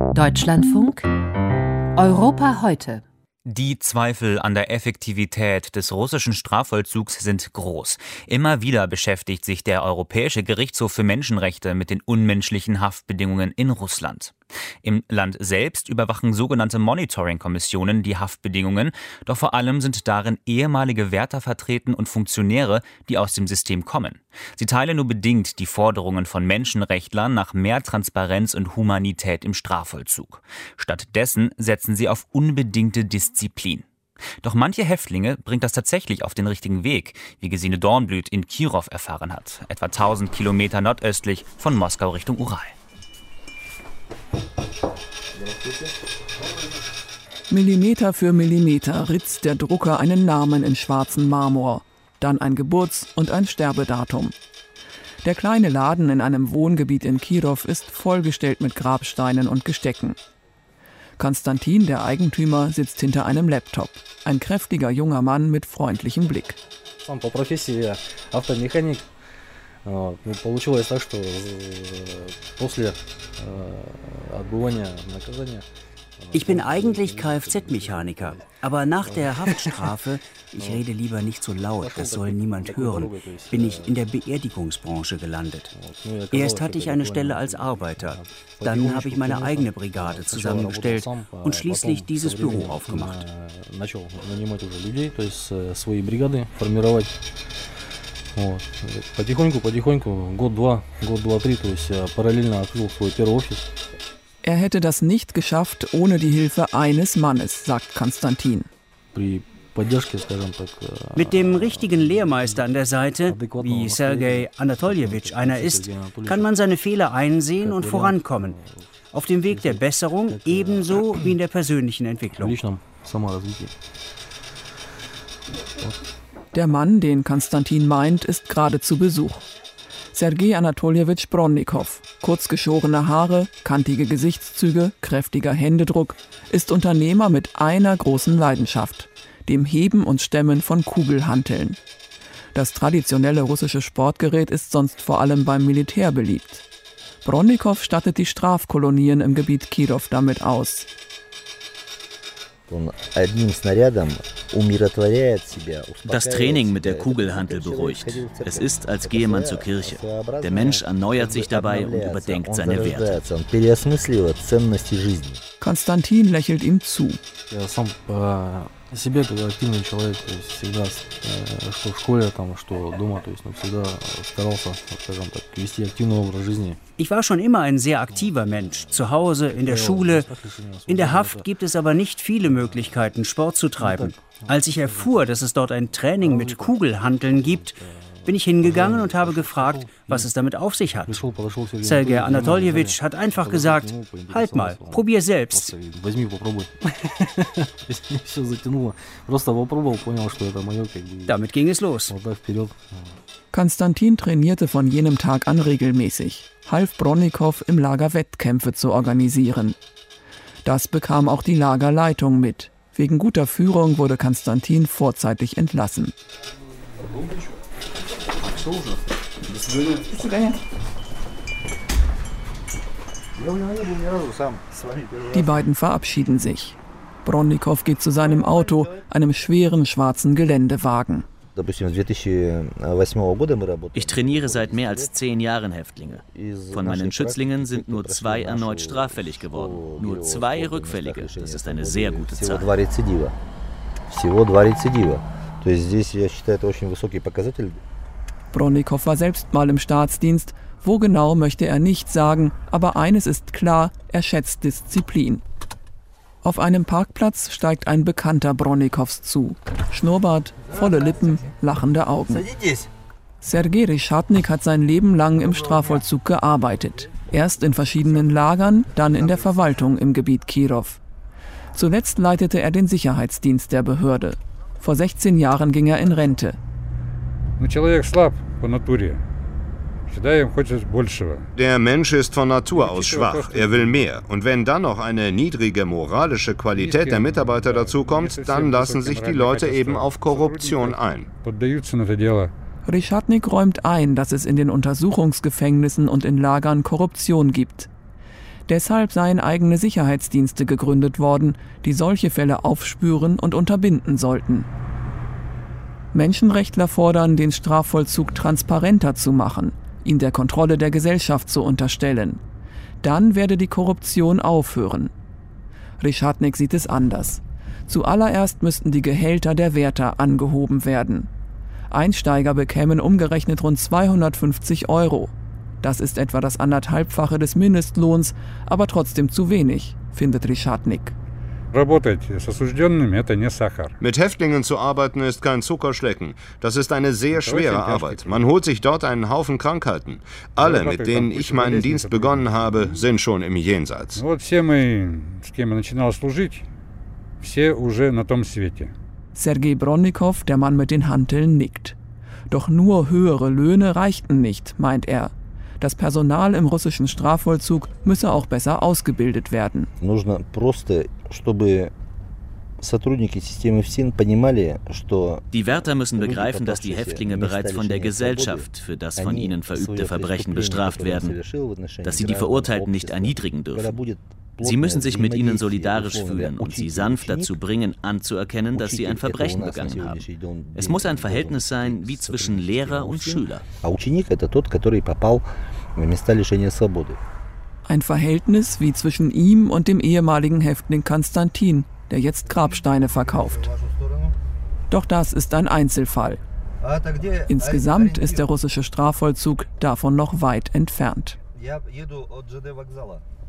Deutschlandfunk Europa heute. Die Zweifel an der Effektivität des russischen Strafvollzugs sind groß. Immer wieder beschäftigt sich der Europäische Gerichtshof für Menschenrechte mit den unmenschlichen Haftbedingungen in Russland. Im Land selbst überwachen sogenannte Monitoring-Kommissionen die Haftbedingungen, doch vor allem sind darin ehemalige Wärter vertreten und Funktionäre, die aus dem System kommen. Sie teilen nur bedingt die Forderungen von Menschenrechtlern nach mehr Transparenz und Humanität im Strafvollzug. Stattdessen setzen sie auf unbedingte Disziplin. Doch manche Häftlinge bringt das tatsächlich auf den richtigen Weg, wie Gesine Dornblüt in Kirow erfahren hat, etwa 1000 Kilometer nordöstlich von Moskau Richtung Ural. Millimeter für Millimeter ritzt der Drucker einen Namen in schwarzen Marmor, dann ein Geburts- und ein Sterbedatum. Der kleine Laden in einem Wohngebiet in Kirow ist vollgestellt mit Grabsteinen und Gestecken. Konstantin, der Eigentümer, sitzt hinter einem Laptop. Ein kräftiger junger Mann mit freundlichem Blick. Ich bin eigentlich Kfz-Mechaniker, aber nach der Haftstrafe, ich rede lieber nicht so laut, das soll niemand hören, bin ich in der Beerdigungsbranche gelandet. Erst hatte ich eine Stelle als Arbeiter, dann habe ich meine eigene Brigade zusammengestellt und schließlich dieses Büro aufgemacht. Er hätte das nicht geschafft ohne die Hilfe eines Mannes, sagt Konstantin. Mit dem richtigen Lehrmeister an der Seite, wie Sergei Anatoljewitsch einer ist, kann man seine Fehler einsehen und vorankommen. Auf dem Weg der Besserung ebenso wie in der persönlichen Entwicklung. Der Mann, den Konstantin meint, ist gerade zu Besuch. Sergei Anatoljewitsch Bronnikow, kurzgeschorene Haare, kantige Gesichtszüge, kräftiger Händedruck, ist Unternehmer mit einer großen Leidenschaft, dem Heben und Stemmen von Kugelhanteln. Das traditionelle russische Sportgerät ist sonst vor allem beim Militär beliebt. Bronnikow stattet die Strafkolonien im Gebiet Kirow damit aus. Das Training mit der Kugelhantel beruhigt. Es ist, als gehe man zur Kirche. Der Mensch erneuert sich dabei und überdenkt seine Werte. Konstantin lächelt ihm zu. Ich war schon immer ein sehr aktiver Mensch. Zu Hause, in der Schule. In der Haft gibt es aber nicht viele Möglichkeiten, Sport zu treiben. Als ich erfuhr, dass es dort ein Training mit Kugelhanteln gibt, bin ich hingegangen und habe gefragt, was es damit auf sich hat. Sergei Anatoljewitsch hat einfach gesagt, halt mal, probier selbst. Damit ging es los. Konstantin trainierte von jenem Tag an regelmäßig, half Bronnikow im Lager Wettkämpfe zu organisieren. Das bekam auch die Lagerleitung mit. Wegen guter Führung wurde Konstantin vorzeitig entlassen. Die beiden verabschieden sich. Bronnikow geht zu seinem Auto, einem schweren schwarzen Geländewagen. Ich trainiere seit mehr als 10 Jahren Häftlinge. Von meinen Schützlingen sind nur 2 erneut straffällig geworden. Nur 2 rückfällige. Das ist eine sehr gute Zahl. Bronnikow war selbst mal im Staatsdienst. Wo genau, möchte er nicht sagen, aber eines ist klar, er schätzt Disziplin. Auf einem Parkplatz steigt ein Bekannter Bronnikows zu. Schnurrbart, volle Lippen, lachende Augen. Sergei Ryschatnik hat sein Leben lang im Strafvollzug gearbeitet. Erst in verschiedenen Lagern, dann in der Verwaltung im Gebiet Kirow. Zuletzt leitete er den Sicherheitsdienst der Behörde. Vor 16 Jahren ging er in Rente. Der Mensch ist von Natur aus schwach, er will mehr. Und wenn dann noch eine niedrige moralische Qualität der Mitarbeiter dazukommt, dann lassen sich die Leute eben auf Korruption ein. Ryschatnik räumt ein, dass es in den Untersuchungsgefängnissen und in Lagern Korruption gibt. Deshalb seien eigene Sicherheitsdienste gegründet worden, die solche Fälle aufspüren und unterbinden sollten. Menschenrechtler fordern, den Strafvollzug transparenter zu machen, ihn der Kontrolle der Gesellschaft zu unterstellen. Dann werde die Korruption aufhören. Rychatnik sieht es anders. Zuallererst müssten die Gehälter der Wärter angehoben werden. Einsteiger bekämen umgerechnet rund 250 €. Das ist etwa das 1,5-fache des Mindestlohns, aber trotzdem zu wenig, findet Rychatnik. Mit Häftlingen zu arbeiten ist kein Zuckerschlecken. Das ist eine sehr schwere Arbeit. Man holt sich dort einen Haufen Krankheiten. Alle, mit denen ich meinen Dienst begonnen habe, sind schon im Jenseits. Sergei Bronikow, der Mann mit den Hanteln, nickt. Doch nur höhere Löhne reichten nicht, meint er. Das Personal im russischen Strafvollzug müsse auch besser ausgebildet werden. Die Wärter müssen begreifen, dass die Häftlinge bereits von der Gesellschaft für das von ihnen verübte Verbrechen bestraft werden, dass sie die Verurteilten nicht erniedrigen dürfen. Sie müssen sich mit ihnen solidarisch fühlen und sie sanft dazu bringen, anzuerkennen, dass sie ein Verbrechen begangen haben. Es muss ein Verhältnis sein wie zwischen Lehrer und Schüler. Ein Verhältnis wie zwischen ihm und dem ehemaligen Häftling Konstantin, der jetzt Grabsteine verkauft. Doch das ist ein Einzelfall. Insgesamt ist der russische Strafvollzug davon noch weit entfernt.